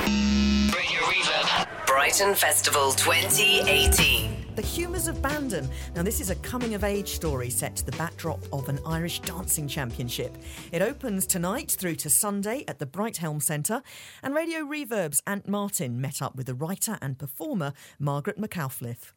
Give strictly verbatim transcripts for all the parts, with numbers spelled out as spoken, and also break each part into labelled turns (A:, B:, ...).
A: Radio Reverb. Brighton Festival twenty eighteen.
B: The Humours of Bandon. Now, this is a coming-of-age story set to the backdrop of an Irish dancing championship. It opens tonight through to Sunday at the Brighthelm Centre, and Radio Reverb's Ant Martin met up with the writer and performer Margaret McAuliffe.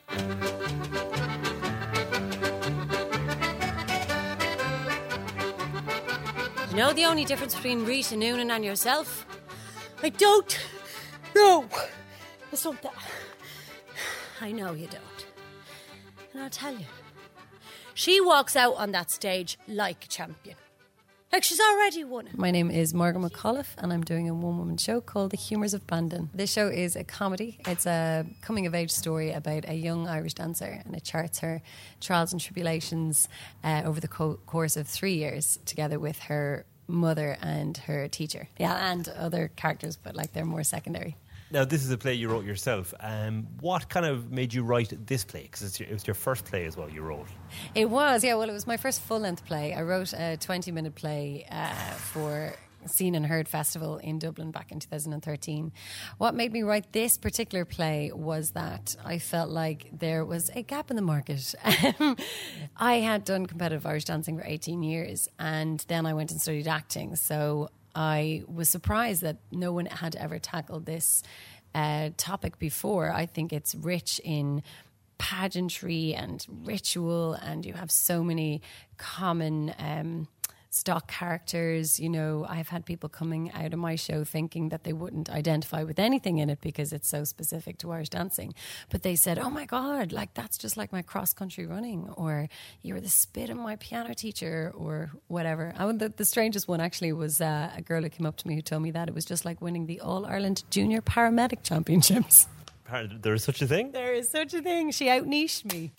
C: You know the only difference between Rita Noonan and yourself? I don't know. It's something. I know you don't. And I'll tell you. She walks out on that stage like a champion. Like she's already won it.
D: My name is Margaret McAuliffe and I'm doing a one-woman show called The Humours of Bandon. This show is a comedy. It's a coming-of-age story about a young Irish dancer, and it charts her trials and tribulations uh, over the co- course of three years together with her mother and her teacher. Yeah, and other characters, but like they're more secondary.
E: Now, this is a play you wrote yourself. Um, what kind of made you write this play? Because it was your first play as well you wrote.
D: It was, yeah. Well, it was my first full-length play. I wrote a twenty-minute play uh, for Seen and Heard Festival in Dublin back in two thousand thirteen. What made me write this particular play was that I felt like there was a gap in the market. I had done competitive Irish dancing for eighteen years, and then I went and studied acting. So I was surprised that no one had ever tackled this uh, topic before. I think it's rich in pageantry and ritual, and you have so many common um, stock characters. You know, I've had people coming out of my show thinking that they wouldn't identify with anything in it because it's so specific to Irish dancing. But they said, oh my God, like that's just like my cross-country running, or you were the spit of my piano teacher, or whatever. I, the, the strangest one actually was uh, a girl who came up to me who told me that it was just like winning the All-Ireland Junior Paramedic Championships.
E: There is such a thing?
D: There is such a thing. She out-niched me.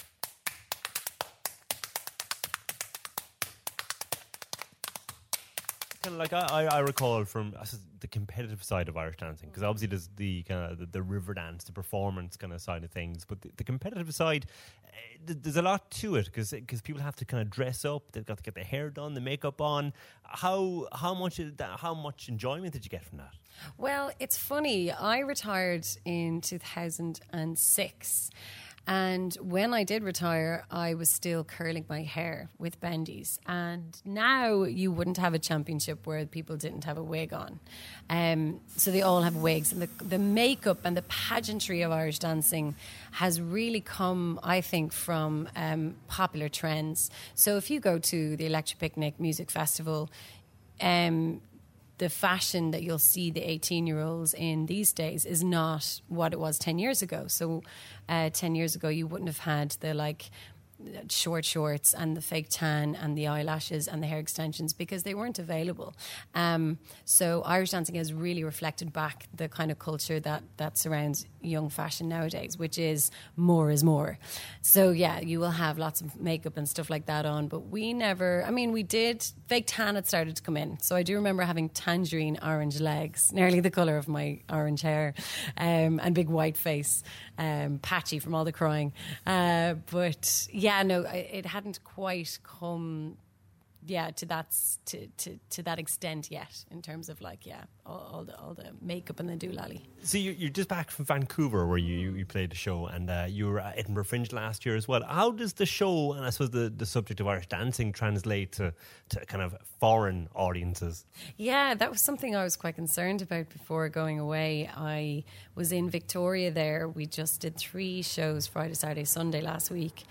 E: Kind of like I, I recall from I suppose, the competitive side of Irish dancing, because obviously there's the kind of the, the river dance, the performance kind of side of things, but the, the competitive side, uh, there's a lot to it because because people have to kind of dress up, they've got to get their hair done, the makeup on. How how much how much enjoyment did you get from that?
D: Well, it's funny. I retired in two thousand six. And when I did retire, I was still curling my hair with bendies. And now you wouldn't have a championship where people didn't have a wig on. Um, so they all have wigs. And the, the makeup and the pageantry of Irish dancing has really come, I think, from um, popular trends. So if you go to the Electric Picnic Music Festival, um, the fashion that you'll see the eighteen-year-olds in these days is not what it was ten years ago. So uh, ten years ago, you wouldn't have had the, like, short shorts and the fake tan and the eyelashes and the hair extensions because they weren't available. Um, so Irish dancing has really reflected back the kind of culture that, that surrounds young fashion nowadays, which is more is more. So yeah, you will have lots of makeup and stuff like that on, but we never, I mean, we did, fake tan had started to come in. So I do remember having tangerine orange legs, nearly the colour of my orange hair, um, and big white face, um, patchy from all the crying. Uh, but yeah, Yeah, no, it hadn't quite come, yeah, to that to, to, to that extent yet in terms of like, yeah, all, all the all the makeup and the doolally.
E: So you're, you're just back from Vancouver where you, you played a show, and uh, you were at Edinburgh Fringe last year as well. How does the show and I suppose the, the subject of Irish dancing translate to, to kind of foreign audiences? Yeah,
D: that was something I was quite concerned about before going away. I was in Victoria there. We just did three shows, Friday, Saturday, Sunday last week.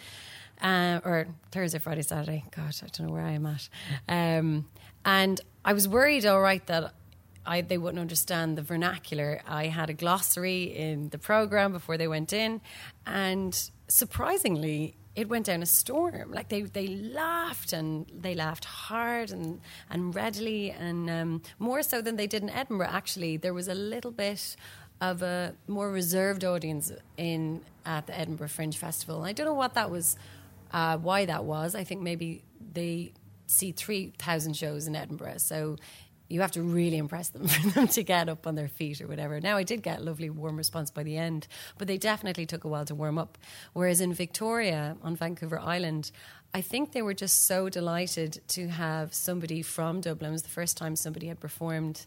D: Uh, or Thursday, Friday, Saturday. God, I don't know where I am at. Um, and I was worried, all right, that I, they wouldn't understand the vernacular. I had a glossary in the programme before they went in, and surprisingly, it went down a storm. Like they, they laughed, and they laughed hard and, and readily, and um, more so than they did in Edinburgh, actually. There was a little bit of a more reserved audience in at the Edinburgh Fringe Festival. And I don't know what that was. Uh, why that was. I think maybe they see three thousand shows in Edinburgh, so you have to really impress them for them to get up on their feet or whatever. Now, I did get a lovely warm response by the end, but they definitely took a while to warm up. Whereas in Victoria, on Vancouver Island, I think they were just so delighted to have somebody from Dublin. It was the first time somebody had performed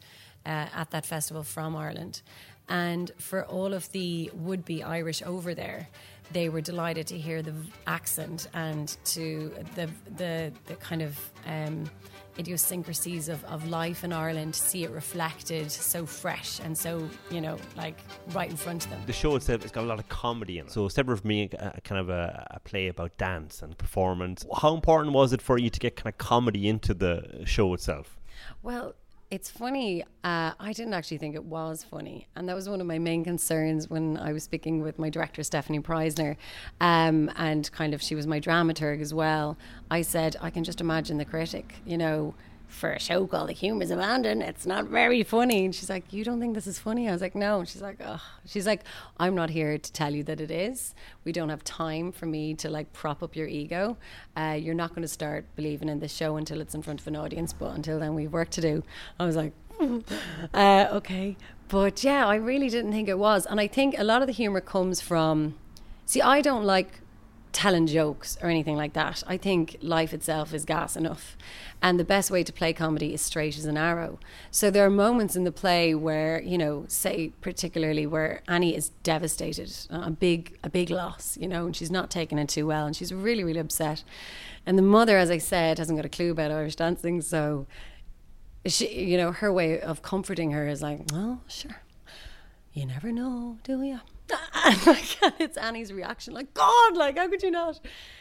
D: uh, at that festival from Ireland. And for all of the would-be Irish over there, they were delighted to hear the accent and to the the, the kind of um, idiosyncrasies of, of life in Ireland, to see it reflected so fresh and so, you know, like right in front of them.
E: The show itself, it's got a lot of comedy in it. So instead of being a, a kind of a, a play about dance and performance, how important was it for you to get kind of comedy into the show itself?
D: Well, it's funny. Uh, I didn't actually think it was funny. And that was one of my main concerns when I was speaking with my director, Stephanie Preisner. Um, and kind of, she was my dramaturg as well. I said, I can just imagine the critic, you know, for a show called The Humours of Bandon, it's not very funny. And she's like, you don't think this is funny? I was like, no. And she's like, oh. She's like, I'm not here to tell you that it is. We don't have time for me to like prop up your ego. Uh, you're not going to start believing in this show until it's in front of an audience. But until then, we've work to do. I was like, uh, okay. But yeah, I really didn't think it was. And I think a lot of the humour comes from, see, I don't like telling jokes or anything like that. I think life itself is gas enough, and the best way to play comedy is straight as an arrow. So there are moments in the play where, you know, say particularly where Annie is devastated, a big a big loss, you know, and she's not taking it too well, and she's really really upset, and the mother, as I said, hasn't got a clue about Irish dancing, so she, you know, her way of comforting her is like, well, sure, you never know, do you? And it's Annie's reaction, like, God, like, how could you not?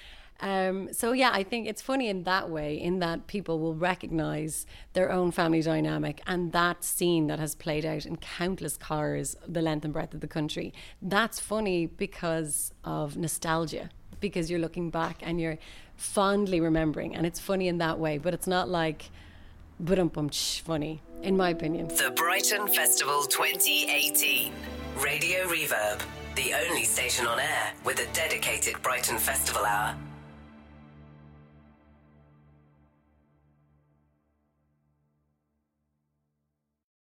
D: Um, so yeah, I think it's funny in that way, in that people will recognise their own family dynamic, and that scene that has played out in countless cars the length and breadth of the country, that's funny because of nostalgia, because you're looking back and you're fondly remembering, and it's funny in that way, but it's not like ba-dum-bum-tsh funny, in my opinion.
A: The Brighton Festival twenty eighteen. Radio Reverb, the only station on air with a dedicated Brighton Festival hour.